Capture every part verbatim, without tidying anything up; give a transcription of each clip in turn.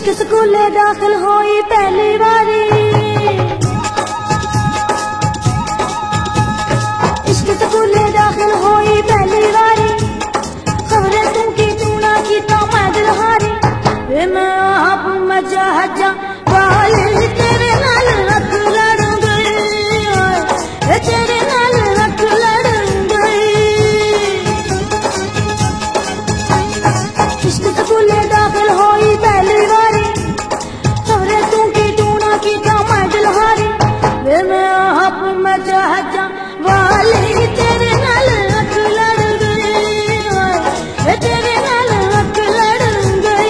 इश्क स्कूले दाखिल होई पहली बारी, इश्क स्कूले दाखिल होई पहली बारी, खबरें तुम की तूना की तो मैं दिल हारी। वे मैं आप मजा हजा वाली तेरे नाल रख लड़ गई, तेरे नाल रख लड़ गई। इश्क स्कूले दाखिल होई पहली बारी, खबरें तुम की तूना की तो मैं दिल हारी। वे मैं आप मजा हजा वाली तेरे नाल रख लड़ गई, तेरे नाल रख लड़ गई।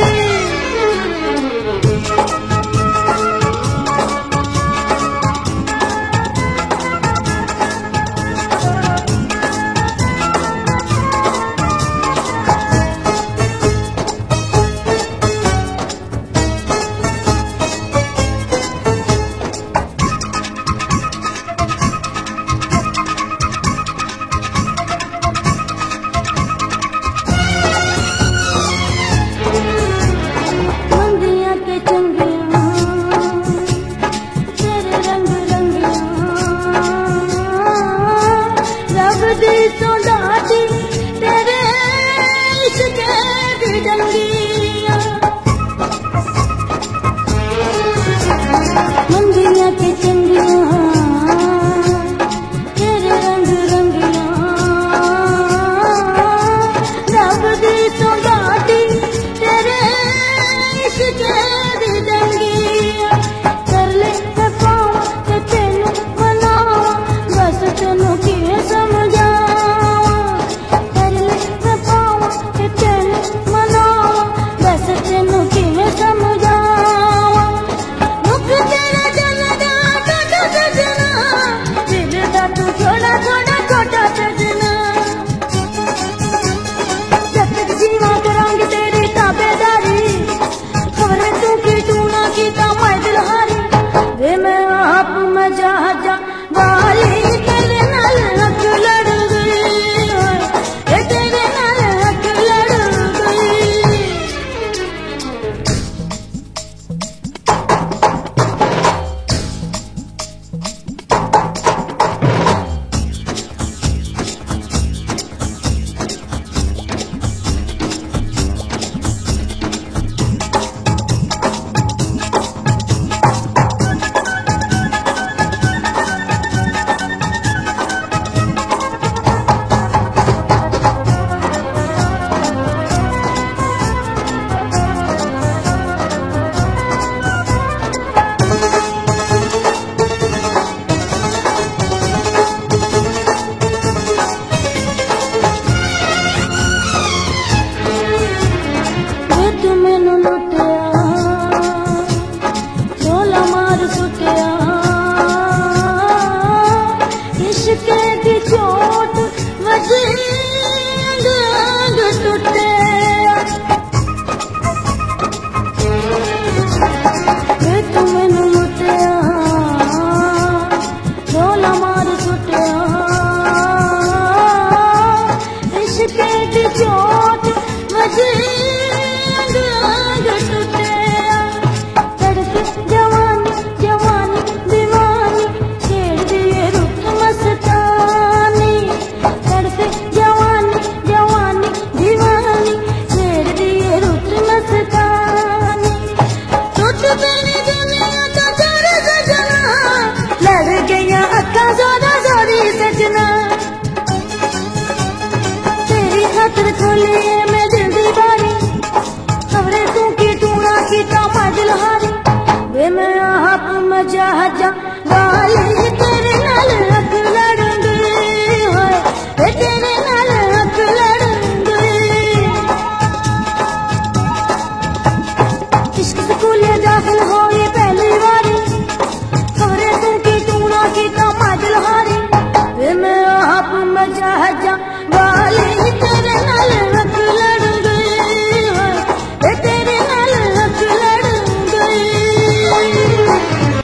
मंदिया के चंगिया तेरे रंग रंगिया, रब दी सौगाती तेरे इश्क दी दंगिया। कर ले मैं पावा ते तेनू मनावा, बस तेनू किवें समझावा। कर ले मैं पावा ते तेनू मनावा, बस तेनू किवें समझावा। मुख तेरा जलदा टोटा सजना, दिल दा तू थोड़ा थोड़ा टोटा सजना। जब तक जीवा करांगे तेरी ताबेदारी, खबरें तू की तूना की तो मैं दिल हारी। वे मैं आप मजा हजा वाली तेरे नाल रख लड़ गई, तेरे नाल रख लड़ गई। मैं दिल दी बारी, खबरें तू की तूना की तो मैं दिल हारी। वे मैं आप मजा हजा वाली तेरे नाल रख लड़ गई, तेरे नाल रख लड़ गई। इश्क स्कूले दाखिल होई पहली बारी, खबरें तू की तूना की तो मैं दिल हारी। वे मैं आप मजा हजा वाली तेरे नाल